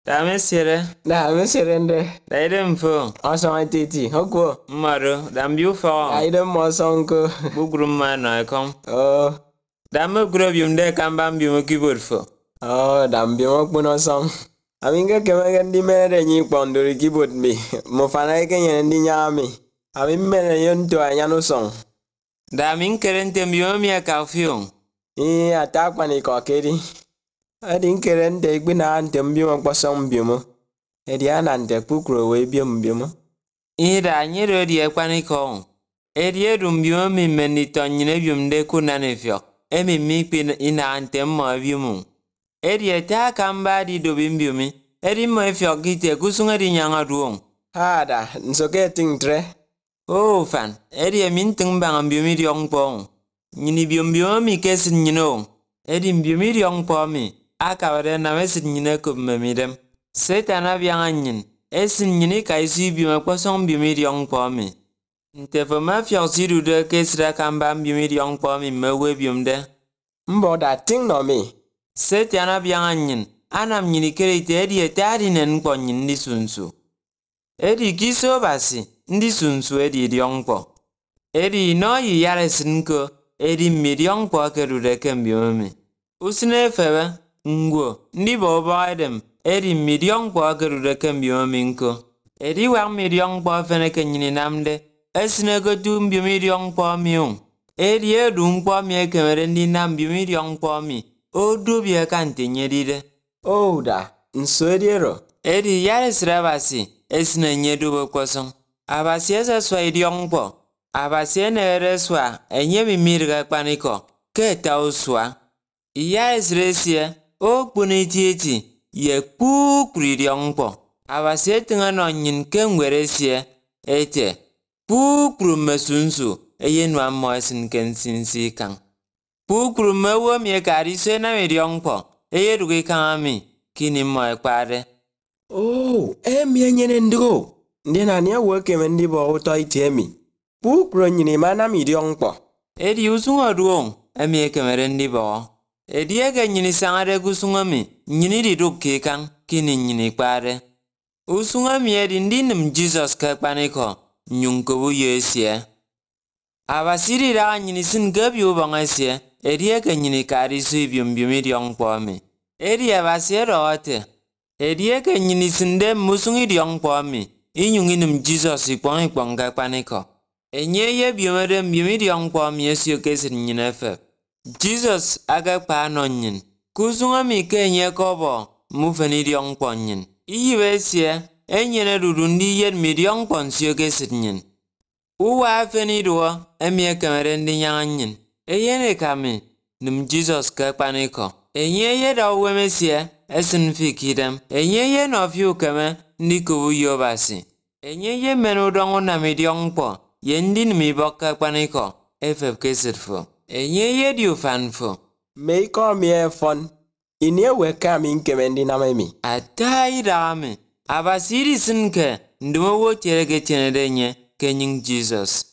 Dame sire. Dame sirende. Daidem fo. Osong titi. Hokwo. Maro. Dambiu fo. Daidem mosonko. Bugrum ma kom. Oh. Dame grobium de kambam bium keyboard fo. Oh, dambi mokpuno song. Aminga kemenge ndi mere nyi pondori keyboard mi. Mofana ike ndi nyami. Ami mere yonto anyano song. Damin kerente bium ya kafion. Atakwa ni kokeri. Adi kerente igbina ante mbium kposong bium. Edi anante pukro we bium. Da nyero di ekwaniko. Edi edum bium mi menito nyine bium de kunane fio. Emi mikpin ina ante mo bium. Edi eta kamba di dobim biumi. Edi mo fio gite kusunga di nyanga duong. Hada, nsoke ting tre. Oh fan. Edi mintung bang biumi di ongpong. Nyini biumi kesin nyino. Edi biumi di ongpong mi. Akawade na mesin nyine kubmemidem. Setana bianga nyin. Esin nyini kaisi biumi kposong biumi di ongpong mi. Ntefo ma fio sidu de kesra kamba biumi di ongpong mi mewe biumde. Mbo da ting no mi. Setana bianga nyin. Anam nyini kerite edi etari nenkpo nyin di sunsu. Edi kiso basi. Ndi sunsu edi di ongpo. Edi no yi yare sinko. Edi midi ongpo kerude kembiumi. Usine febe. Ngwo. Ndi bobo edem. Edi midi ongpo kerude kembiumi nko. Edi wak midi ongpo feneke nyini namde. Esine gotu mbiumi di ongpo miung. Edi edu ongpo mi ekemere ndi nam biumi di ongpo mi. Odu biya kante nyedide. Oh da, nso ediero. Edi yare sirabasi. Esine nyedu kosong. Abasi esa swa idi ongpo. Abasi ere swa. Enye mimirga kpaniko. Keta uswa. Iya esresie. O kpuni tieti. Ye kpukri idi ongpo. Abasi etinga no nyin kengwere sie. Ete. Kpukru mesunsu. Eye nwa mo esin kensinsi kang. Kpukru mewo mi ekari se na idi ongpo. Eye rugi kangami. Kini mo ekpare. Oh, nyene ndro. Ndi na nie woke men ndi bo uto itemi. Pukro nyini mana mi di ongpo. Edi usunga duong. Emi ekemere ndi bo. Edi ege nyini sangare kusunga mi. Nyini di ruki kang. Kini nyini kpare. Usunga mi edi ndi nim Jesus kakpaniko. Nyunkobu yesie. Abasiri raga nyini sin gabi ubanga sie. Edi ege nyini kari sui biumi di ongpo mi. Edi abasi rote. Edi ege nyini sinde musungi di ongpo mi. Inyungi nim Jesus ikpong kakpaniko. Enye ye biomere biumi di ongpo mi esio kesin nyine fe. Jesus agakpa no nyin. Kusunga mi ke nye kobo. Mufeni di ongpo nyin. Iyiwe sie. Enyene dudundi yen mi di ongpo nsio kesin nyin. Uwa afeni duwa. Emye kemere ndi nyanga nyin. Eyene kami. Nim Jesus kakpaniko. Enye ye da uweme sie. Esin fikidem. Enye ye no fiu keme. Ndikubu yobasi. Enye ye menu dongo na mi di ongpo. Yendin mi boka kpaniko. Efeb kesirfo. Enye ye di ufanfo. Meiko mi efon. Inie weka mi nkemendi na memi. Atai dame. Abasiri sinke. Ndumo wo chereke chenede nye. Kenying Jesus.